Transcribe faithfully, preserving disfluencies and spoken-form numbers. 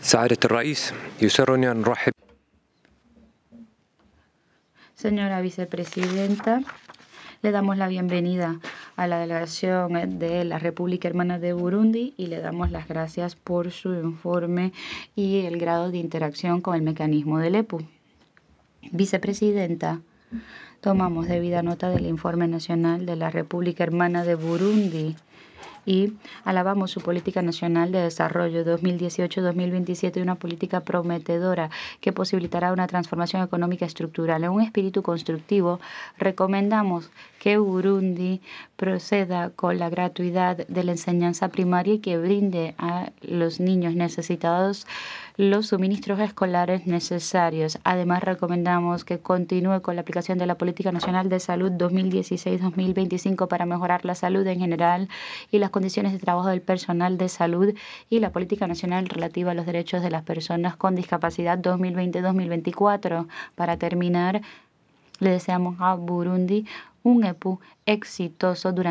سعادة الرئيس يسرني أن أرحب. Señora vicepresidenta, le damos la bienvenida a la delegación de la República Hermana de Burundi y le damos las gracias por su informe y el grado de interacción con el mecanismo del E P U. Vicepresidenta, tomamos debida nota del informe nacional de la República Hermana de Burundi y alabamos su política nacional de desarrollo dos mil dieciocho a dos mil veintisiete, una política prometedora que posibilitará una transformación económica estructural. En un espíritu constructivo, recomendamos que Burundi proceda con la gratuidad de la enseñanza primaria y que brinde a los niños necesitados los suministros escolares necesarios. Además, recomendamos que continúe con la aplicación de la Política Nacional de Salud dos mil dieciséis a dos mil veinticinco para mejorar la salud en general y las condiciones de trabajo del personal de salud y la Política Nacional relativa a los derechos de las personas con discapacidad dos mil veinte a dos mil veinticuatro. Para terminar, le deseamos a Burundi un E P U exitoso durante